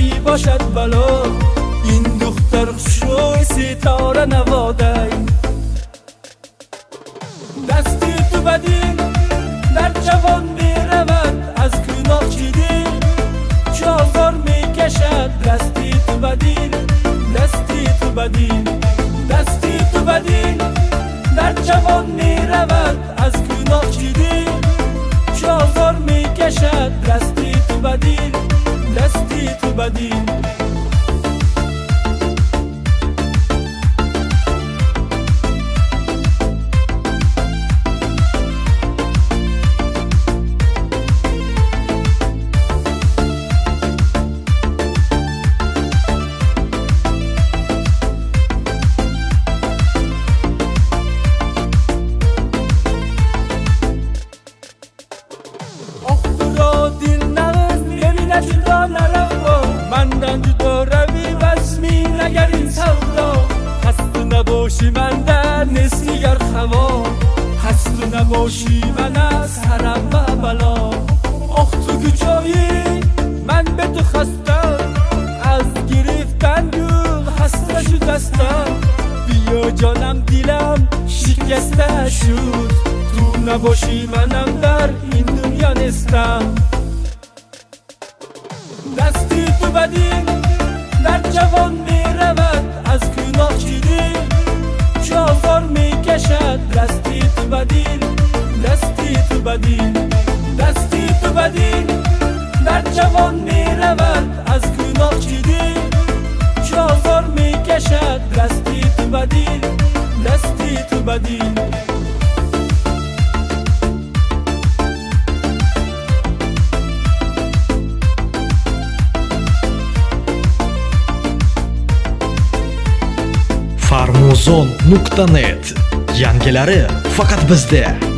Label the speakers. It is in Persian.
Speaker 1: چی باشد بلا، این دختر خوشروی ستاره نواده. دستی تو بدین در جوان می رود، از گناه چیدی چه آزار می کشد. دستی تو بدین، دستی تو بدین، دستی تو بدین در جوان می رود، از گناه چیدی چه آزار می کشد. دستی تو بدین، دستی تو بدین. جدا نرو مندن جدا روی وزمی نگر این سودا. هست نباشی من در نسیگر خوا، هست نباشی من از سرم و بلا. آخ تو کجایی من به تو خستم، از گرفتن گل خسته شدستم. بیا جانم دلم شکسته شد، تو نباشی منم در این دنیا نیستم. دستی تو بدین در جوان می رود، از گناه چیدی چه آزار می کشد. دستی تو بدین، دستی تو بدین، دستی تو بدین در جوان می رود، از گناه چیدی چه آزار می کشد. دستی تو بدین، دستی تو بدین.
Speaker 2: Farmuzon.net yangilari faqat bizda.